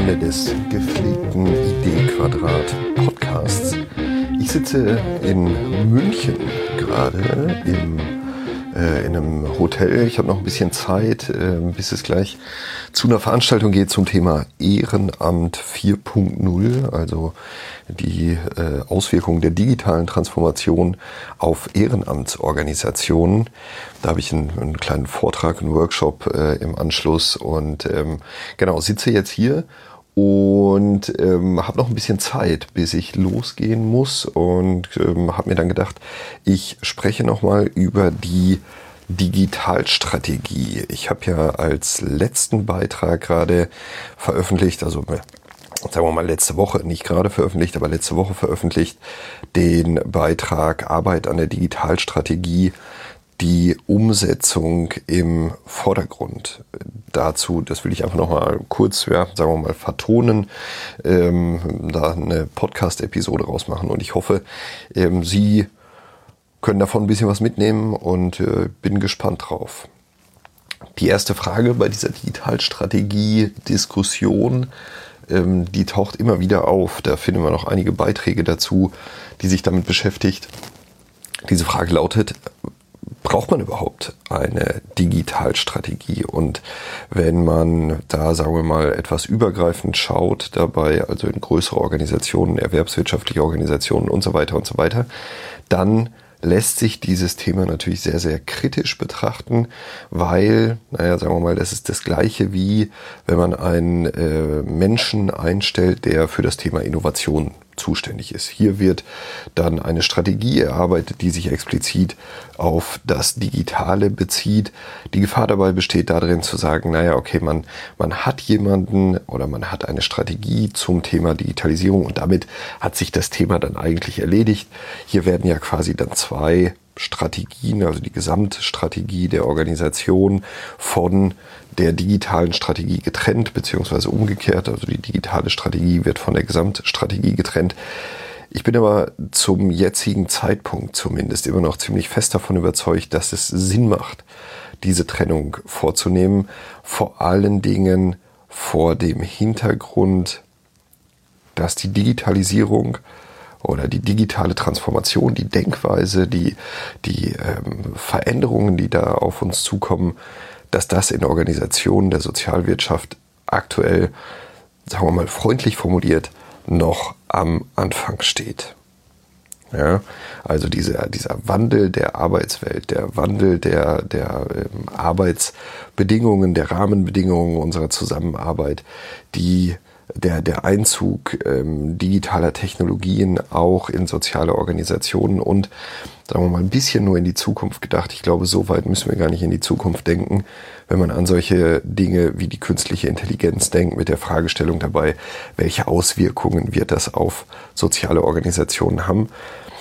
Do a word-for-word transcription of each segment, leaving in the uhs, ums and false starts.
Freunde des gepflegten Idee-Quadrat-Podcasts. Ich sitze in München gerade im, äh, in einem Hotel. Ich habe noch ein bisschen Zeit, äh, bis es gleich zu einer Veranstaltung geht zum Thema Ehrenamt vier Punkt null, also die äh, Auswirkungen der digitalen Transformation auf Ehrenamtsorganisationen. Da habe ich einen, einen kleinen Vortrag, einen Workshop äh, im Anschluss und ähm, genau, sitze jetzt hier und ähm, habe noch ein bisschen Zeit, bis ich losgehen muss und ähm, habe mir dann gedacht, ich spreche nochmal über die Digitalstrategie. Ich habe ja als letzten Beitrag gerade veröffentlicht, also sagen wir mal letzte Woche, nicht gerade veröffentlicht, aber letzte Woche veröffentlicht, den Beitrag Arbeit an der Digitalstrategie, die Umsetzung im Vordergrund. Dazu, das will ich einfach nochmal kurz, ja, sagen wir mal, vertonen, ähm, da eine Podcast-Episode rausmachen und ich hoffe, ähm, Sie können davon ein bisschen was mitnehmen und äh, bin gespannt drauf. Die erste Frage bei dieser Digitalstrategie-Diskussion, ähm, die taucht immer wieder auf. Da finden wir noch einige Beiträge dazu, die sich damit beschäftigt. Diese Frage lautet: Braucht man überhaupt eine Digitalstrategie? Und wenn man da, sagen wir mal, etwas übergreifend schaut dabei, also in größere Organisationen, erwerbswirtschaftliche Organisationen und so weiter und so weiter, dann lässt sich dieses Thema natürlich sehr, sehr kritisch betrachten, weil, naja, sagen wir mal, das ist das Gleiche wie, wenn man einen äh, Menschen einstellt, der für das Thema Innovation zuständig ist. Hier wird dann eine Strategie erarbeitet, die sich explizit auf das Digitale bezieht. Die Gefahr dabei besteht darin zu sagen, naja, okay, man, man hat jemanden oder man hat eine Strategie zum Thema Digitalisierung und damit hat sich das Thema dann eigentlich erledigt. Hier werden ja quasi dann zwei Strategien, also die Gesamtstrategie der Organisation von der digitalen Strategie getrennt, beziehungsweise umgekehrt. Also die digitale Strategie wird von der Gesamtstrategie getrennt. Ich bin aber zum jetzigen Zeitpunkt zumindest immer noch ziemlich fest davon überzeugt, dass es Sinn macht, diese Trennung vorzunehmen. Vor allen Dingen vor dem Hintergrund, dass die Digitalisierung oder die digitale Transformation, die Denkweise, die, die ähm, Veränderungen, die da auf uns zukommen, dass das in Organisationen der Sozialwirtschaft aktuell, sagen wir mal freundlich formuliert, noch am Anfang steht. Ja, also dieser, dieser Wandel der Arbeitswelt, der Wandel der, der ähm, Arbeitsbedingungen, der Rahmenbedingungen unserer Zusammenarbeit, die Der, der Einzug ähm, digitaler Technologien auch in soziale Organisationen und, sagen wir mal, ein bisschen nur in die Zukunft gedacht. Ich glaube, so weit müssen wir gar nicht in die Zukunft denken, wenn man an solche Dinge wie die künstliche Intelligenz denkt, mit der Fragestellung dabei, welche Auswirkungen wird das auf soziale Organisationen haben.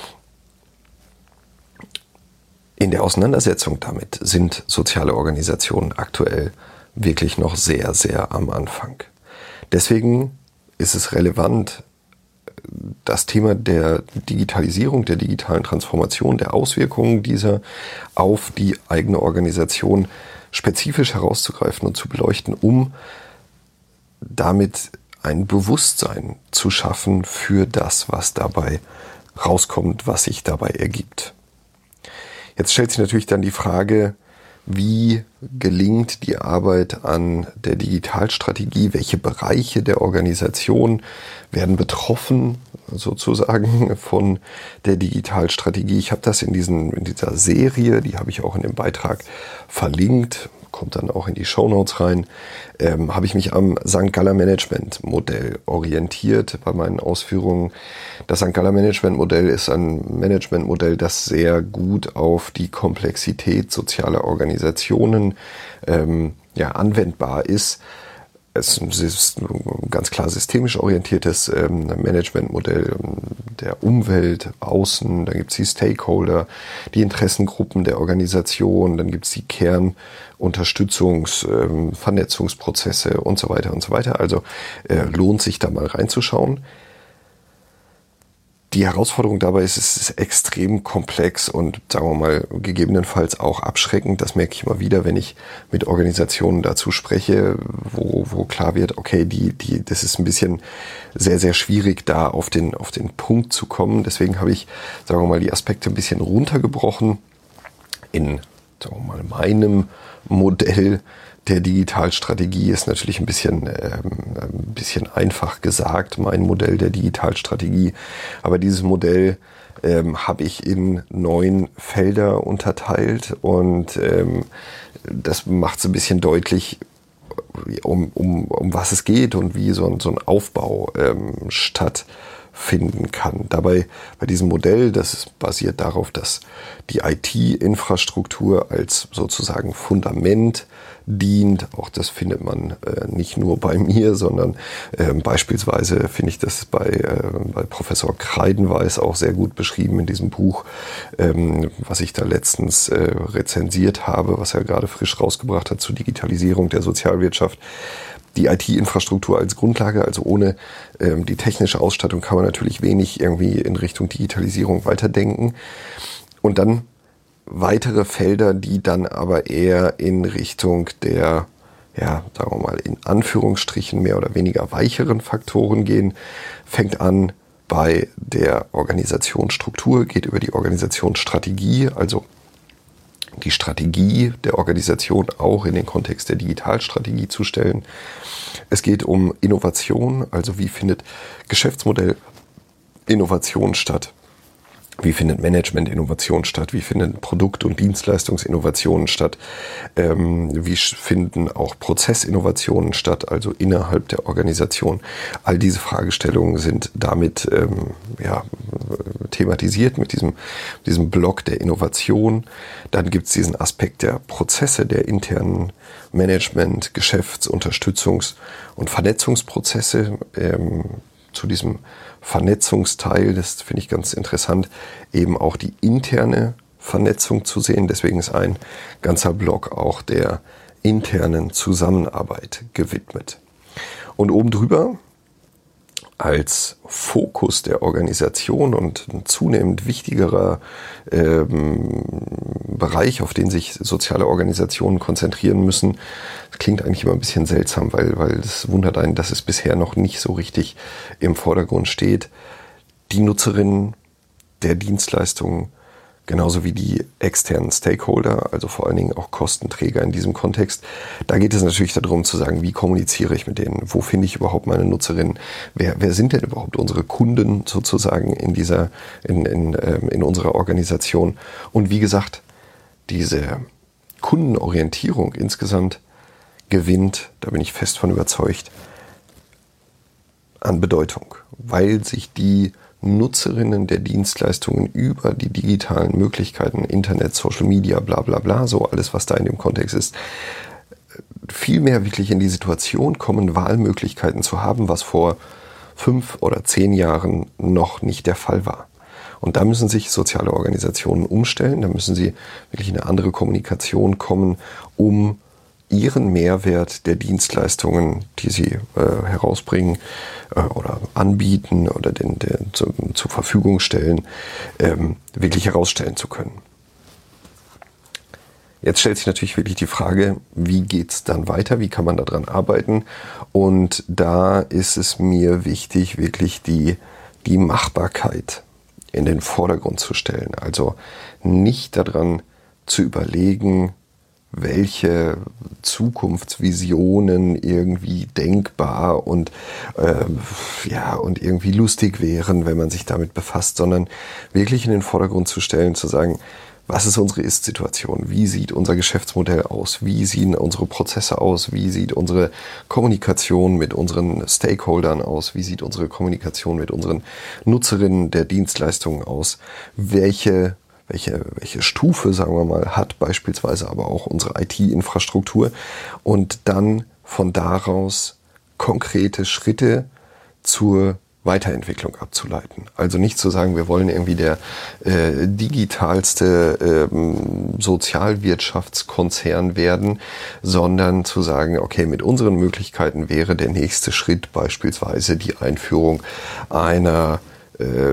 In der Auseinandersetzung damit sind soziale Organisationen aktuell wirklich noch sehr, sehr am Anfang. Deswegen ist es relevant, das Thema der Digitalisierung, der digitalen Transformation, der Auswirkungen dieser auf die eigene Organisation spezifisch herauszugreifen und zu beleuchten, um damit ein Bewusstsein zu schaffen für das, was dabei rauskommt, was sich dabei ergibt. Jetzt stellt sich natürlich dann die Frage: Wie gelingt die Arbeit an der Digitalstrategie? Welche Bereiche der Organisation werden betroffen sozusagen von der Digitalstrategie? Ich habe das in, diesen, in dieser Serie, die habe ich auch in dem Beitrag verlinkt, kommt dann auch in die Shownotes rein, ähm, habe ich mich am Sankt Galler Management Modell orientiert bei meinen Ausführungen. Das Sankt Galler Management Modell ist ein Managementmodell, das sehr gut auf die Komplexität sozialer Organisationen ähm, ja, anwendbar ist. Es ist ein ganz klar systemisch orientiertes ähm, Managementmodell der Umwelt, Außen, dann gibt es die Stakeholder, die Interessengruppen der Organisation, dann gibt es die Kernunterstützungs-, ähm, Vernetzungsprozesse und so weiter und so weiter. Also äh, lohnt sich da mal reinzuschauen. Die Herausforderung dabei ist, es ist extrem komplex und, sagen wir mal, gegebenenfalls auch abschreckend. Das merke ich immer wieder, wenn ich mit Organisationen dazu spreche, wo, wo klar wird, okay, die, die, das ist ein bisschen sehr, sehr schwierig, da auf den, auf den Punkt zu kommen. Deswegen habe ich, sagen wir mal, die Aspekte ein bisschen runtergebrochen in, sagen wir mal, meinem Modell der Digitalstrategie. Ist natürlich ein bisschen, ähm, ein bisschen einfach gesagt, mein Modell der Digitalstrategie. Aber dieses Modell ähm, habe ich in neun Felder unterteilt und ähm, das macht es ein bisschen deutlich, um, um, um was es geht und wie so ein, so ein Aufbau ähm, stattfinden kann. Dabei bei diesem Modell, das ist basiert darauf, dass die I T-Infrastruktur als sozusagen Fundament dient. Auch das findet man äh, nicht nur bei mir, sondern äh, beispielsweise finde ich das bei, äh, bei Professor Kreidenweis auch sehr gut beschrieben in diesem Buch, ähm, was ich da letztens äh, rezensiert habe, was er gerade frisch rausgebracht hat zur Digitalisierung der Sozialwirtschaft. Die I T-Infrastruktur als Grundlage, also ohne ähm, die technische Ausstattung kann man natürlich wenig irgendwie in Richtung Digitalisierung weiterdenken. Und dann weitere Felder, die dann aber eher in Richtung der, ja, sagen wir mal, in Anführungsstrichen mehr oder weniger weicheren Faktoren gehen, fängt an bei der Organisationsstruktur, geht über die Organisationsstrategie, also die Strategie der Organisation auch in den Kontext der Digitalstrategie zu stellen. Es geht um Innovation, also wie findet Geschäftsmodellinnovation statt? Wie findet Management-Innovation statt? Wie finden Produkt- und Dienstleistungsinnovationen statt? Ähm, wie finden auch Prozessinnovationen statt, also innerhalb der Organisation? All diese Fragestellungen sind damit ähm, ja, thematisiert mit diesem, diesem Block der Innovation. Dann gibt es diesen Aspekt der Prozesse, der internen Management-, Geschäfts-, Unterstützungs- und Vernetzungsprozesse. Ähm, zu diesem Vernetzungsteil, das finde ich ganz interessant, eben auch die interne Vernetzung zu sehen. Deswegen ist ein ganzer Block auch der internen Zusammenarbeit gewidmet. Und oben drüber als Fokus der Organisation und ein zunehmend wichtigerer ähm, Bereich, auf den sich soziale Organisationen konzentrieren müssen. Das klingt eigentlich immer ein bisschen seltsam, weil, weil es wundert einen, dass es bisher noch nicht so richtig im Vordergrund steht. Die Nutzerinnen der Dienstleistungen, genauso wie die externen Stakeholder, also vor allen Dingen auch Kostenträger in diesem Kontext. Da geht es natürlich darum zu sagen, wie kommuniziere ich mit denen? Wo finde ich überhaupt meine Nutzerinnen? Wer, wer sind denn überhaupt unsere Kunden sozusagen in dieser, in, in, in unserer Organisation? Und wie gesagt, diese Kundenorientierung insgesamt gewinnt, da bin ich fest von überzeugt, an Bedeutung, weil sich die Nutzerinnen der Dienstleistungen über die digitalen Möglichkeiten, Internet, Social Media, bla bla bla, so alles, was da in dem Kontext ist, viel mehr wirklich in die Situation kommen, Wahlmöglichkeiten zu haben, was vor fünf oder zehn Jahren noch nicht der Fall war. Und da müssen sich soziale Organisationen umstellen, da müssen sie wirklich in eine andere Kommunikation kommen, um ihren Mehrwert der Dienstleistungen, die sie äh, herausbringen äh, oder anbieten oder den, den zu, zur Verfügung stellen, ähm, wirklich herausstellen zu können. Jetzt stellt sich natürlich wirklich die Frage, wie geht's dann weiter? Wie kann man daran arbeiten? Und da ist es mir wichtig, wirklich die, die Machbarkeit in den Vordergrund zu stellen. Also nicht daran zu überlegen, welche Zukunftsvisionen irgendwie denkbar und äh, ja und irgendwie lustig wären, wenn man sich damit befasst, sondern wirklich in den Vordergrund zu stellen, zu sagen, was ist unsere Ist-Situation? Wie sieht unser Geschäftsmodell aus? Wie sehen unsere Prozesse aus? Wie sieht unsere Kommunikation mit unseren Stakeholdern aus? Wie sieht unsere Kommunikation mit unseren Nutzerinnen der Dienstleistungen aus? Welche Welche, welche Stufe, sagen wir mal, hat beispielsweise aber auch unsere I T-Infrastruktur und dann von daraus konkrete Schritte zur Weiterentwicklung abzuleiten. Also nicht zu sagen, wir wollen irgendwie der äh, digitalste ähm, Sozialwirtschaftskonzern werden, sondern zu sagen, okay, mit unseren Möglichkeiten wäre der nächste Schritt beispielsweise die Einführung einer äh,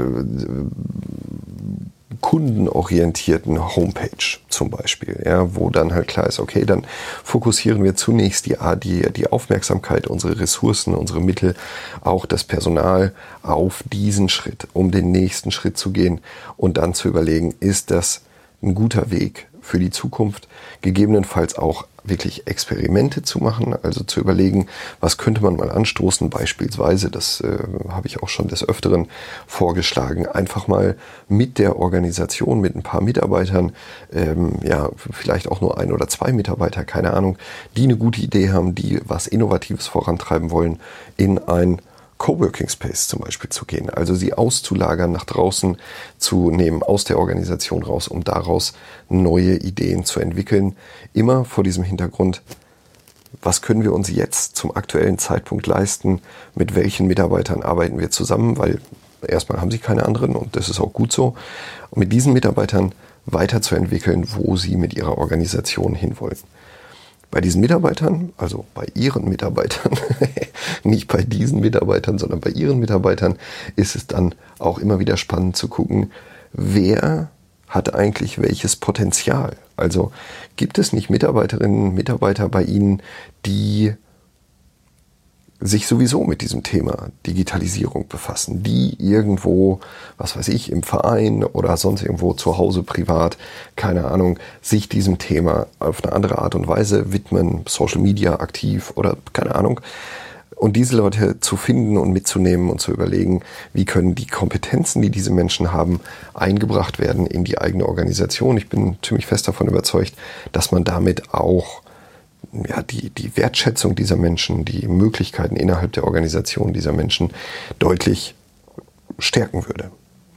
kundenorientierten Homepage zum Beispiel, ja, wo dann halt klar ist, okay, dann fokussieren wir zunächst die, die, die Aufmerksamkeit, unsere Ressourcen, unsere Mittel, auch das Personal auf diesen Schritt, um den nächsten Schritt zu gehen und dann zu überlegen, ist das ein guter Weg für die Zukunft, gegebenenfalls auch wirklich Experimente zu machen, also zu überlegen, was könnte man mal anstoßen, beispielsweise, das äh, habe ich auch schon des Öfteren vorgeschlagen, einfach mal mit der Organisation, mit ein paar Mitarbeitern, ähm, ja, vielleicht auch nur ein oder zwei Mitarbeiter, keine Ahnung, die eine gute Idee haben, die was Innovatives vorantreiben wollen, in ein Coworking Space zum Beispiel zu gehen, also sie auszulagern, nach draußen zu nehmen, aus der Organisation raus, um daraus neue Ideen zu entwickeln. Immer vor diesem Hintergrund, was können wir uns jetzt zum aktuellen Zeitpunkt leisten, mit welchen Mitarbeitern arbeiten wir zusammen, weil erstmal haben sie keine anderen und das ist auch gut so, und mit diesen Mitarbeitern weiterzuentwickeln, wo sie mit ihrer Organisation hinwollen. Bei diesen Mitarbeitern, also bei ihren Mitarbeitern, nicht bei diesen Mitarbeitern, sondern bei ihren Mitarbeitern, ist es dann auch immer wieder spannend zu gucken, wer hat eigentlich welches Potenzial. Also gibt es nicht Mitarbeiterinnen und Mitarbeiter bei Ihnen, die sich sowieso mit diesem Thema Digitalisierung befassen, die irgendwo, was weiß ich, im Verein oder sonst irgendwo zu Hause privat, keine Ahnung, sich diesem Thema auf eine andere Art und Weise widmen, Social Media aktiv oder keine Ahnung. Und diese Leute zu finden und mitzunehmen und zu überlegen, wie können die Kompetenzen, die diese Menschen haben, eingebracht werden in die eigene Organisation. Ich bin ziemlich fest davon überzeugt, dass man damit auch ja, die, die Wertschätzung dieser Menschen, die Möglichkeiten innerhalb der Organisation dieser Menschen deutlich stärken würde.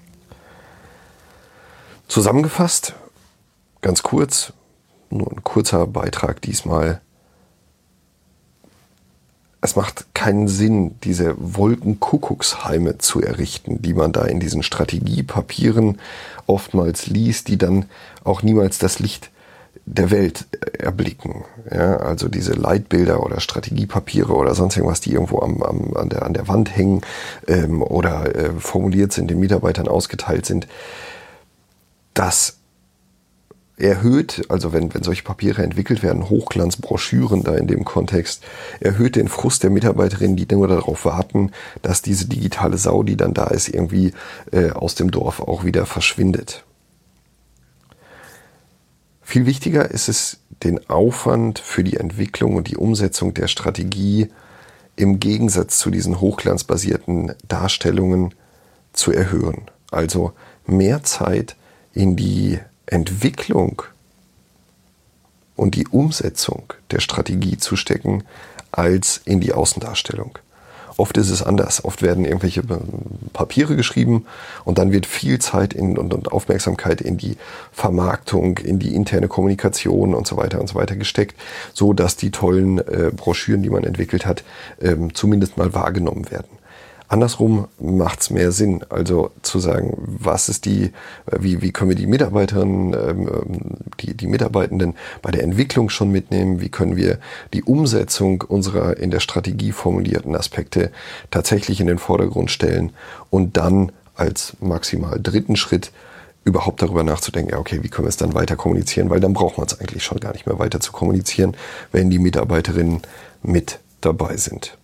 Zusammengefasst, ganz kurz, nur ein kurzer Beitrag diesmal. Es macht keinen Sinn, diese Wolkenkuckucksheime zu errichten, die man da in diesen Strategiepapieren oftmals liest, die dann auch niemals das Licht der Welt erblicken. Ja, also diese Leitbilder oder Strategiepapiere oder sonst irgendwas, die irgendwo am, am, an, der, an der Wand hängen ähm, oder äh, formuliert sind, den Mitarbeitern ausgeteilt sind. Das erhöht, also wenn, wenn solche Papiere entwickelt werden, Hochglanzbroschüren da in dem Kontext, erhöht den Frust der Mitarbeiterinnen, die nur darauf warten, dass diese digitale Sau, die dann da ist, irgendwie äh, aus dem Dorf auch wieder verschwindet. Viel wichtiger ist es, den Aufwand für die Entwicklung und die Umsetzung der Strategie im Gegensatz zu diesen hochglanzbasierten Darstellungen zu erhöhen. Also mehr Zeit in die Entwicklung und die Umsetzung der Strategie zu stecken, als in die Außendarstellung. Oft ist es anders. Oft werden irgendwelche Papiere geschrieben und dann wird viel Zeit in, und, und Aufmerksamkeit in die Vermarktung, in die interne Kommunikation und so weiter und so weiter gesteckt, so dass die tollen äh, Broschüren, die man entwickelt hat, ähm, zumindest mal wahrgenommen werden. Andersrum macht es mehr Sinn, also zu sagen, was ist die, wie, wie können wir die Mitarbeiterinnen, ähm, die, die Mitarbeitenden bei der Entwicklung schon mitnehmen, wie können wir die Umsetzung unserer in der Strategie formulierten Aspekte tatsächlich in den Vordergrund stellen und dann als maximal dritten Schritt überhaupt darüber nachzudenken, ja okay, wie können wir es dann weiter kommunizieren, weil dann braucht man es eigentlich schon gar nicht mehr weiter zu kommunizieren, wenn die Mitarbeiterinnen mit dabei sind.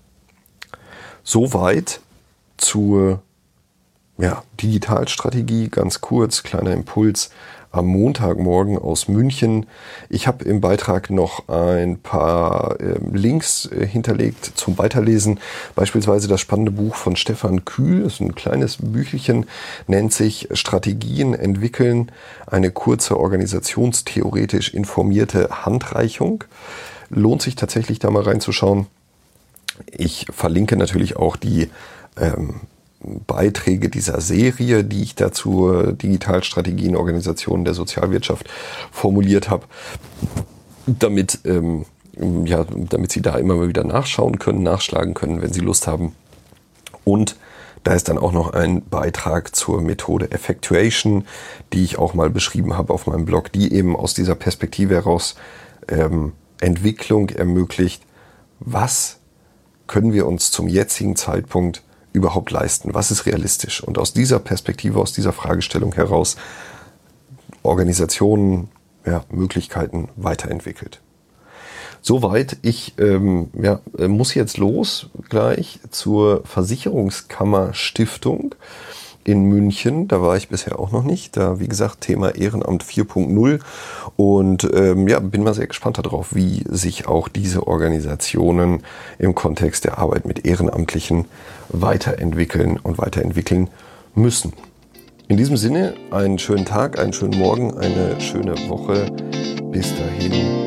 Soweit zur ja, Digitalstrategie, ganz kurz, kleiner Impuls am Montagmorgen aus München. Ich habe im Beitrag noch ein paar äh, Links äh, hinterlegt zum Weiterlesen. Beispielsweise das spannende Buch von Stefan Kühl, das ist ein kleines Büchelchen, nennt sich Strategien entwickeln, eine kurze organisationstheoretisch informierte Handreichung. Lohnt sich tatsächlich da mal reinzuschauen. Ich verlinke natürlich auch die ähm, Beiträge dieser Serie, die ich dazu Digitalstrategien, Organisationen der Sozialwirtschaft formuliert habe, damit, ähm, ja, damit Sie da immer mal wieder nachschauen können, nachschlagen können, wenn Sie Lust haben. Und da ist dann auch noch ein Beitrag zur Methode Effectuation, die ich auch mal beschrieben habe auf meinem Blog, die eben aus dieser Perspektive heraus ähm, Entwicklung ermöglicht. Was können wir uns zum jetzigen Zeitpunkt überhaupt leisten? Was ist realistisch? Und aus dieser Perspektive, aus dieser Fragestellung heraus Organisationen, ja, Möglichkeiten weiterentwickelt. Soweit. Ich ähm, ja, muss jetzt los gleich zur Versicherungskammer Stiftung in München. Da war ich bisher auch noch nicht. Da, wie gesagt, Thema Ehrenamt vier Punkt null. Und ähm, ja, bin mal sehr gespannt darauf, wie sich auch diese Organisationen im Kontext der Arbeit mit Ehrenamtlichen weiterentwickeln und weiterentwickeln müssen. In diesem Sinne, einen schönen Tag, einen schönen Morgen, eine schöne Woche. Bis dahin.